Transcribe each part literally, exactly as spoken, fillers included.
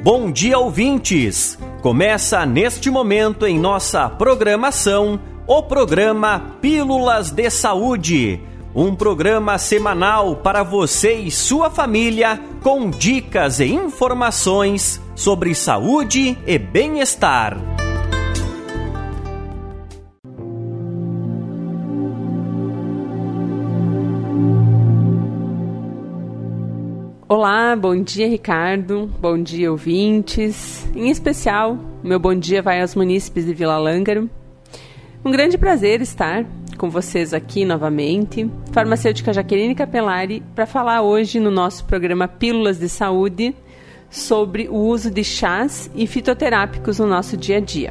Bom dia, ouvintes! Começa neste momento em nossa programação o programa Pílulas de Saúde, um programa semanal para você e sua família com dicas e informações sobre saúde e bem-estar. Olá, bom dia Ricardo, bom dia ouvintes, em especial, meu bom dia vai aos munícipes de Vila Lângaro. Um grande prazer estar com vocês aqui novamente, farmacêutica Jaqueline Capelari, para falar hoje no nosso programa Pílulas de Saúde sobre o uso de chás e fitoterápicos no nosso dia a dia.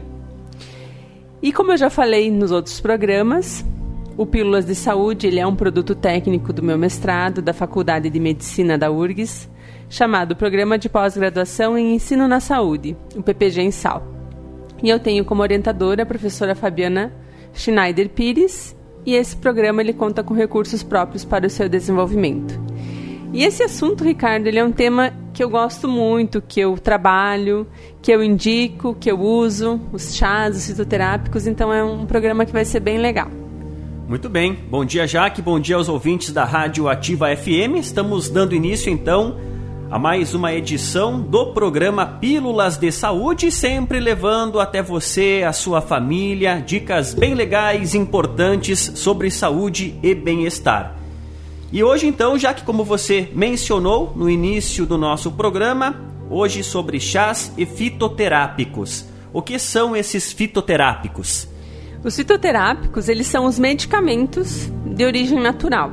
E como eu já falei nos outros programas, o Pílulas de Saúde ele é um produto técnico do meu mestrado da Faculdade de Medicina da U R G S, chamado Programa de Pós-Graduação em Ensino na Saúde, o P P G Ensal. E eu tenho como orientadora a professora Fabiana Schneider Pires, e esse programa ele conta com recursos próprios para o seu desenvolvimento. E esse assunto, Ricardo, ele é um tema que eu gosto muito, que eu trabalho, que eu indico, que eu uso, os chás, os fitoterápicos, então é um programa que vai ser bem legal. Muito bem, bom dia Jaque, bom dia aos ouvintes da Rádio Ativa F M. Estamos dando início então a mais uma edição do programa Pílulas de Saúde, sempre levando até você, a sua família, dicas bem legais e importantes sobre saúde e bem-estar. E hoje então, já que como você mencionou no início do nosso programa, hoje sobre chás e fitoterápicos. O que são esses fitoterápicos? Os fitoterápicos, eles são os medicamentos de origem natural.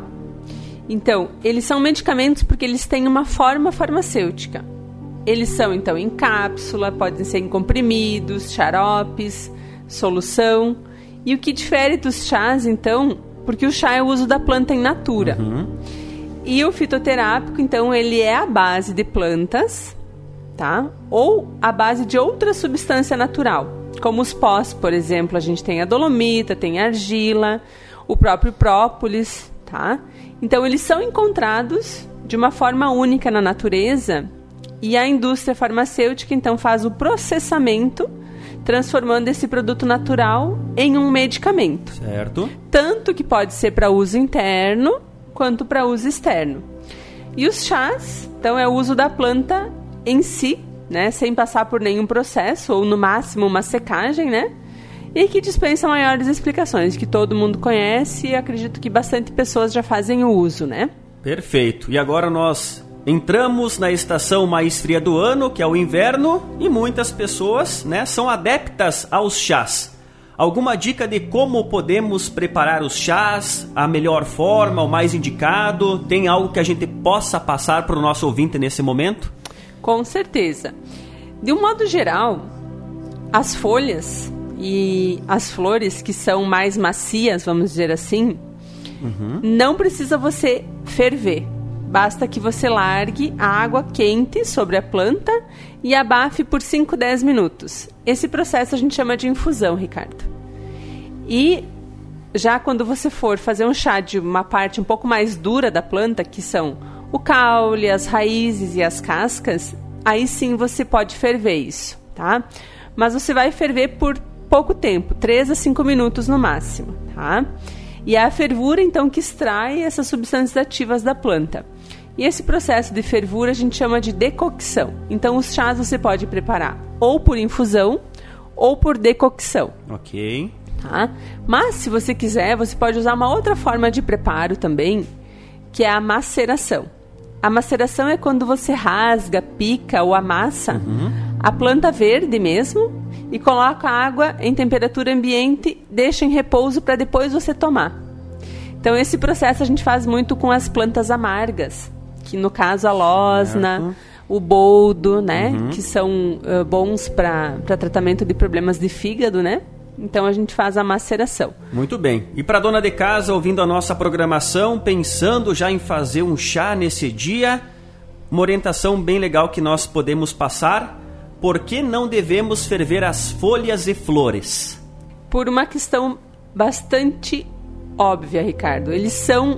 Então, eles são medicamentos porque eles têm uma forma farmacêutica. Eles são, então, em cápsula, podem ser em comprimidos, xaropes, solução. E o que difere dos chás, então, porque o chá é o uso da planta in natura. Uhum. E o fitoterápico, então, ele é a base de plantas, tá? Ou a base de outra substância natural. Como os pós, por exemplo, a gente tem a dolomita, tem a argila, o próprio própolis, tá? Então, eles são encontrados de uma forma única na natureza e a indústria farmacêutica, então, faz o processamento, transformando esse produto natural em um medicamento. Certo. Tanto que pode ser para uso interno quanto para uso externo. E os chás, então, é o uso da planta em si, né, sem passar por nenhum processo, ou no máximo uma secagem, né? E que dispensa maiores explicações, que todo mundo conhece e acredito que bastante pessoas já fazem o uso, né? Perfeito. E agora nós entramos na estação mais fria do ano, que é o inverno, e muitas pessoas, né, são adeptas aos chás. Alguma dica de como podemos preparar os chás, a melhor forma, o mais indicado? Tem algo que a gente possa passar para o nosso ouvinte nesse momento? Com certeza. De um modo geral, as folhas e as flores que são mais macias, vamos dizer assim, uhum. não precisa você ferver. Basta que você largue a água quente sobre a planta e abafe por cinco a dez minutos. Esse processo a gente chama de infusão, Ricardo. E já quando você for fazer um chá de uma parte um pouco mais dura da planta, que são o caule, as raízes e as cascas, aí sim você pode ferver isso, tá? Mas você vai ferver por pouco tempo, três a cinco minutos no máximo, tá? E é a fervura, então, que extrai essas substâncias ativas da planta. E esse processo de fervura a gente chama de decocção. Então, os chás você pode preparar ou por infusão ou por decocção. Ok. Tá? Mas, se você quiser, você pode usar uma outra forma de preparo também, que é a maceração. A maceração é quando você rasga, pica ou amassa uhum. a planta verde mesmo e coloca a água em temperatura ambiente, deixa em repouso para depois você tomar. Então, esse processo a gente faz muito com as plantas amargas, que no caso a losna, certo. o boldo, né, uhum. que são uh, bons para tratamento de problemas de fígado, né? Então a gente faz a maceração. Muito bem. E para dona de casa, ouvindo a nossa programação, pensando já em fazer um chá nesse dia, uma orientação bem legal que nós podemos passar: por que não devemos ferver as folhas e flores? Por uma questão bastante óbvia, Ricardo. Eles são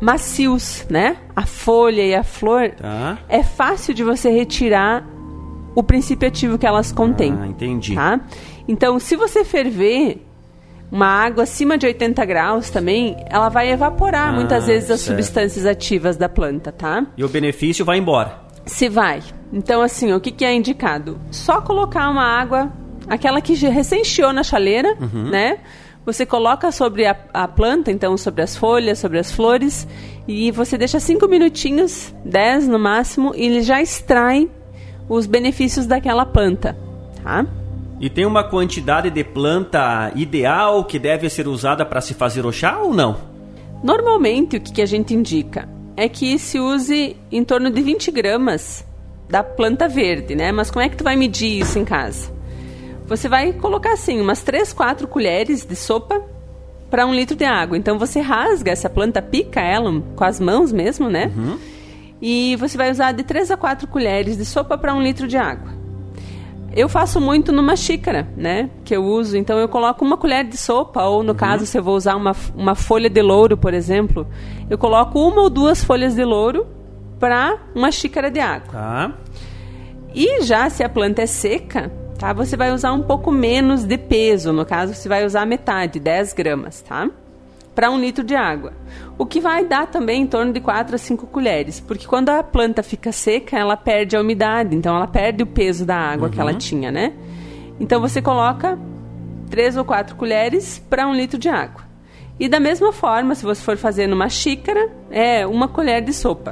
macios, né? A folha e a flor. Tá. É fácil de você retirar o princípio ativo que elas contêm. Ah, entendi. Tá? Então, se você ferver uma água acima de oitenta graus também, ela vai evaporar ah, muitas vezes as certo. substâncias ativas da planta, tá? E o benefício vai embora. Se vai. Então, assim, o que, que é indicado? Só colocar uma água, aquela que recém chiou na chaleira, uhum. né? Você coloca sobre a, a planta, então sobre as folhas, sobre as flores, e você deixa cinco minutinhos, dez no máximo, e ele já extrai os benefícios daquela planta, tá? E tem uma quantidade de planta ideal que deve ser usada para se fazer o chá ou não? Normalmente, o que, que a gente indica é que se use em torno de vinte gramas da planta verde, né? Mas como é que tu vai medir isso em casa? Você vai colocar assim, umas três, quatro colheres de sopa para um litro de água. Então você rasga essa planta, pica ela com as mãos mesmo, né? Uhum. E você vai usar de três a quatro colheres de sopa para um litro de água. Eu faço muito numa xícara, né? Que eu uso. Então eu coloco uma colher de sopa, ou no uhum. caso, se eu vou usar uma, uma folha de louro, por exemplo, eu coloco uma ou duas folhas de louro para uma xícara de água. Tá. E já se a planta é seca, tá? Você vai usar um pouco menos de peso. No caso, você vai usar metade, dez gramas, tá? Para um litro de água. O que vai dar também em torno de quatro a cinco colheres. Porque quando a planta fica seca, ela perde a umidade. Então, ela perde o peso da água uhum. que ela tinha, né? Então, você coloca três ou quatro colheres para um litro de água. E da mesma forma, se você for fazer numa xícara, é uma colher de sopa.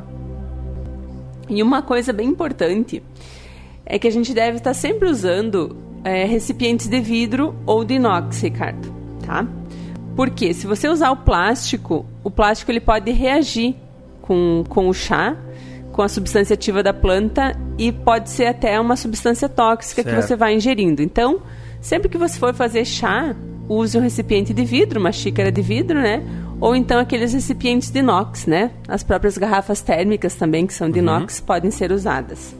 E uma coisa bem importante é que a gente deve estar sempre usando é, recipientes de vidro ou de inox, Ricardo, tá? Porque se você usar o plástico, o plástico ele pode reagir com, com o chá, com a substância ativa da planta e pode ser até uma substância tóxica certo. Que você vai ingerindo. Então, sempre que você for fazer chá, use um recipiente de vidro, uma xícara de vidro, né? Ou então aqueles recipientes de inox, né? As próprias garrafas térmicas também, que são de uhum. inox, podem ser usadas.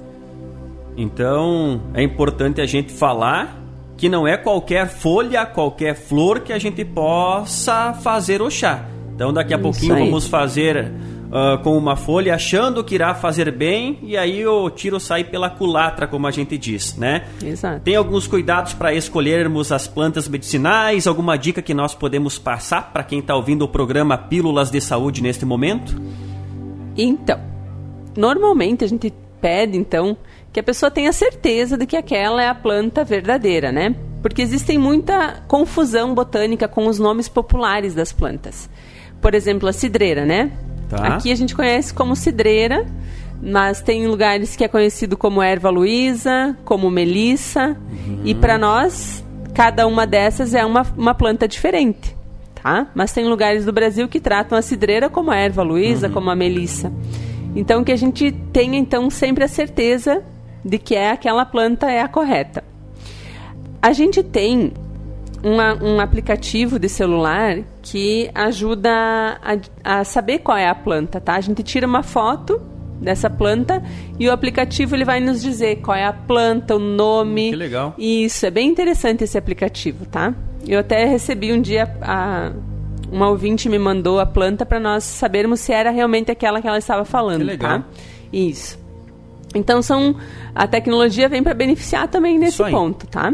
Então, é importante a gente falar que não é qualquer folha, qualquer flor que a gente possa fazer o chá. Então, daqui a Isso pouquinho aí. Vamos fazer uh, com uma folha, achando que irá fazer bem, e aí o tiro sai pela culatra, como a gente diz, né? Exato. Tem alguns cuidados para escolhermos as plantas medicinais? Alguma dica que nós podemos passar para quem está ouvindo o programa Pílulas de Saúde neste momento? Então, normalmente a gente pede, então, que a pessoa tenha certeza de que aquela é a planta verdadeira, né? Porque existe muita confusão botânica com os nomes populares das plantas. Por exemplo, a cidreira, né? Tá. Aqui a gente conhece como cidreira, mas tem lugares que é conhecido como erva luísa, como melissa, uhum. e para nós, cada uma dessas é uma, uma planta diferente, tá? Mas tem lugares do Brasil que tratam a cidreira como a erva luísa, uhum. como a melissa. Então, que a gente tenha, então, sempre a certeza de que é aquela planta é a correta. A gente tem uma, um aplicativo de celular que ajuda a, a saber qual é a planta, tá? A gente tira uma foto dessa planta e o aplicativo ele vai nos dizer qual é a planta, o nome. Que legal. Isso, é bem interessante esse aplicativo, tá? Eu até recebi um dia, a, uma ouvinte me mandou a planta para nós sabermos se era realmente aquela que ela estava falando, que legal. Tá? Isso. Então, são, a tecnologia vem para beneficiar também nesse ponto, tá?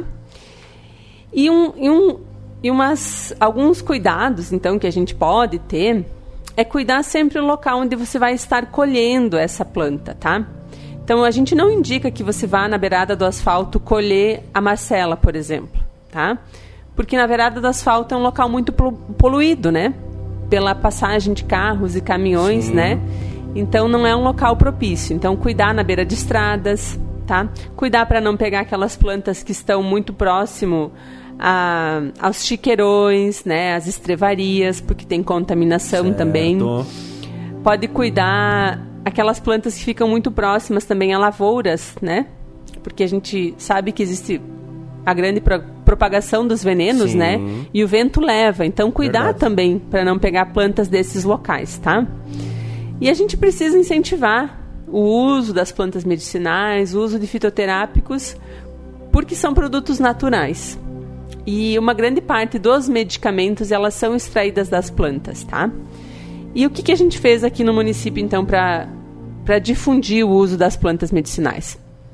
E, um, e, um, e umas, alguns cuidados, então, que a gente pode ter é cuidar sempre do local onde você vai estar colhendo essa planta, tá? Então, a gente não indica que você vá na beirada do asfalto colher a marcela, por exemplo, tá? Porque na beirada do asfalto é um local muito poluído, né? Pela passagem de carros e caminhões, Sim. né? Então, não é um local propício. Então, cuidar na beira de estradas, tá? Cuidar para não pegar aquelas plantas que estão muito próximo a, aos chiqueirões, né? As estrevarias, porque tem contaminação certo. Também. Pode cuidar aquelas plantas que ficam muito próximas também a lavouras, né? Porque a gente sabe que existe a grande pro, propagação dos venenos, Sim. né? E o vento leva. Então, cuidar Verdade. Também para não pegar plantas desses locais, tá? E a gente precisa incentivar o uso das plantas medicinais, o uso de fitoterápicos, porque são produtos naturais. E uma grande parte dos medicamentos, elas são extraídas das plantas, tá? E o que, que a gente fez aqui no município, então, para para difundir o uso das plantas medicinais?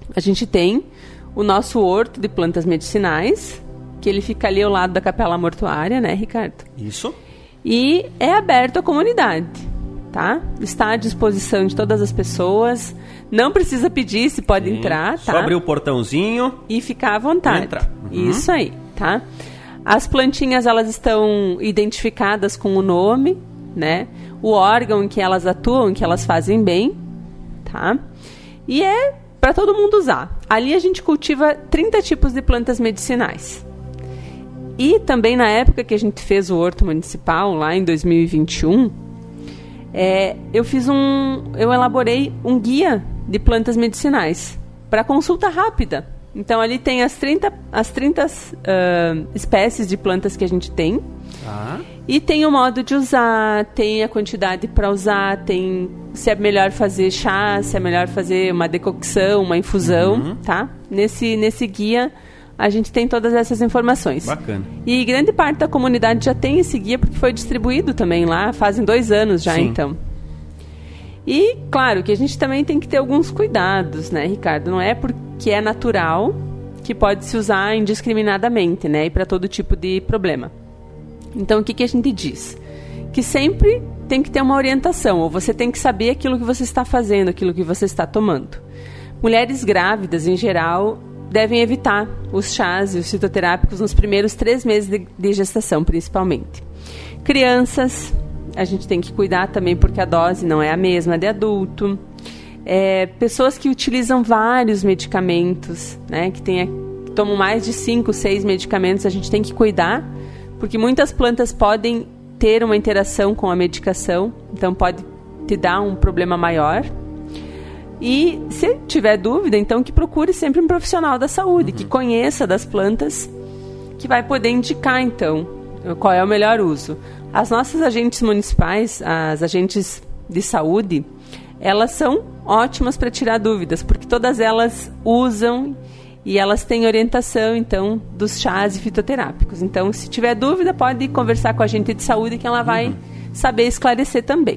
a gente tem o nosso horto de plantas medicinais, que ele fica ali ao lado da capela mortuária, né, Ricardo? Isso. E é aberto à comunidade, tá? Está à disposição de todas as pessoas. Não precisa pedir, se pode Sim. entrar, tá? Só abrir o portãozinho e ficar à vontade. Entrar. Uhum. Isso aí, tá? As plantinhas, elas estão identificadas com o nome, né? O órgão em que elas atuam, em que elas fazem bem, tá? E é para todo mundo usar. Ali a gente cultiva trinta tipos de plantas medicinais. E também na época que a gente fez o horto municipal, lá em dois mil e vinte e um, é, eu fiz um, eu elaborei um guia de plantas medicinais para consulta rápida. Então ali tem as trinta, as trinta uh, espécies de plantas que a gente tem. Ah. E tem o modo de usar, tem a quantidade para usar, tem se é melhor fazer chá, se é melhor fazer uma decocção, uma infusão, uhum. tá? Nesse, nesse guia a gente tem todas essas informações. Bacana. E grande parte da comunidade já tem esse guia porque foi distribuído também lá, fazem dois anos já. Sim. Então. E, claro, que a gente também tem que ter alguns cuidados, né, Ricardo? Não é porque é natural que pode se usar indiscriminadamente, né? E para todo tipo de problema. Então, o que, que a gente diz? Que sempre tem que ter uma orientação, ou você tem que saber aquilo que você está fazendo, aquilo que você está tomando. Mulheres grávidas, em geral, devem evitar os chás e os fitoterápicos nos primeiros três meses de, de gestação, principalmente. Crianças, a gente tem que cuidar também porque a dose não é a mesma de adulto. É, pessoas que utilizam vários medicamentos, né, que, tem, que tomam mais de cinco, seis medicamentos, a gente tem que cuidar, porque muitas plantas podem ter uma interação com a medicação, então pode te dar um problema maior. E se tiver dúvida, então que procure sempre um profissional da saúde, uhum. que conheça das plantas, que vai poder indicar, então, qual é o melhor uso. As nossas agentes municipais, as agentes de saúde, elas são ótimas para tirar dúvidas, porque todas elas usam e elas têm orientação, então, dos chás e fitoterápicos. Então, se tiver dúvida, pode conversar com a agente de saúde, que ela vai uhum. saber esclarecer também.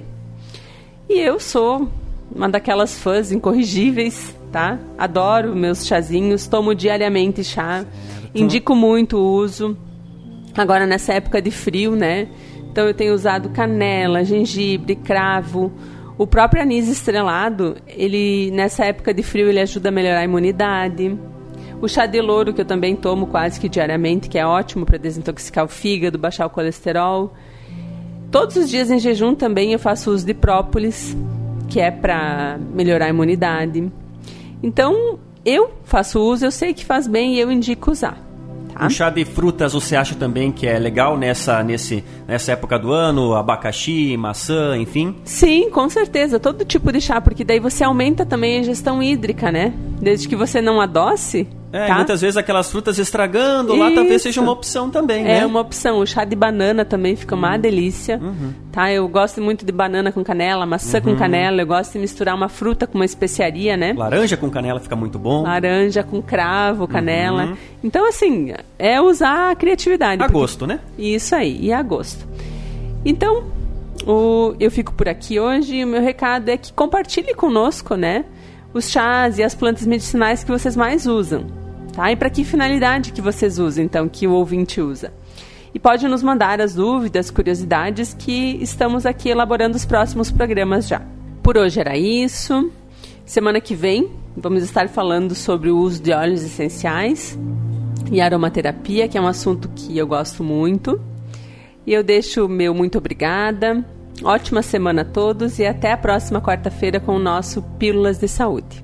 E eu sou uma daquelas fãs incorrigíveis, tá? Adoro meus chazinhos, tomo diariamente chá, certo. Indico muito o uso. Agora, nessa época de frio, né? Então, eu tenho usado canela, gengibre, cravo. O próprio anis estrelado, ele, nessa época de frio, ele ajuda a melhorar a imunidade. O chá de louro, que eu também tomo quase que diariamente, que é ótimo para desintoxicar o fígado, baixar o colesterol. Todos os dias em jejum também eu faço uso de própolis, que é para melhorar a imunidade. Então, eu faço uso, eu sei que faz bem e eu indico usar. Tá? O chá de frutas você acha também que é legal nessa, nesse, nessa época do ano? Abacaxi, maçã, enfim? Sim, com certeza. Todo tipo de chá, porque daí você aumenta também a ingestão hídrica, né? Desde que você não adoce. É, tá? E muitas vezes aquelas frutas estragando lá, Isso. talvez seja uma opção também, né? É uma opção. O chá de banana também fica uma delícia. Uhum. Tá? Eu gosto muito de banana com canela, maçã uhum. com canela. Eu gosto de misturar uma fruta com uma especiaria, né? Laranja com canela fica muito bom. Laranja com cravo, canela. Uhum. Então, assim, é usar a criatividade. A porque... gosto, né? Isso aí, e a gosto. Então, o... eu fico por aqui hoje e o meu recado é que compartilhe conosco, né? Os chás e as plantas medicinais que vocês mais usam, tá? E para que finalidade que vocês usam, então, que o ouvinte usa. E pode nos mandar as dúvidas, curiosidades, que estamos aqui elaborando os próximos programas já. Por hoje era isso. Semana que vem vamos estar falando sobre o uso de óleos essenciais e aromaterapia, que é um assunto que eu gosto muito. E eu deixo o meu muito obrigada. Ótima semana a todos e até a próxima quarta-feira com o nosso Pílulas de Saúde.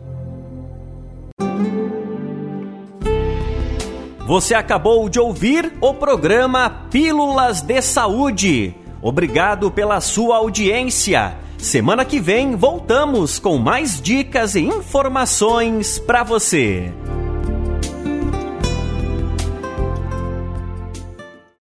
Você acabou de ouvir o programa Pílulas de Saúde. Obrigado pela sua audiência. Semana que vem voltamos com mais dicas e informações para você.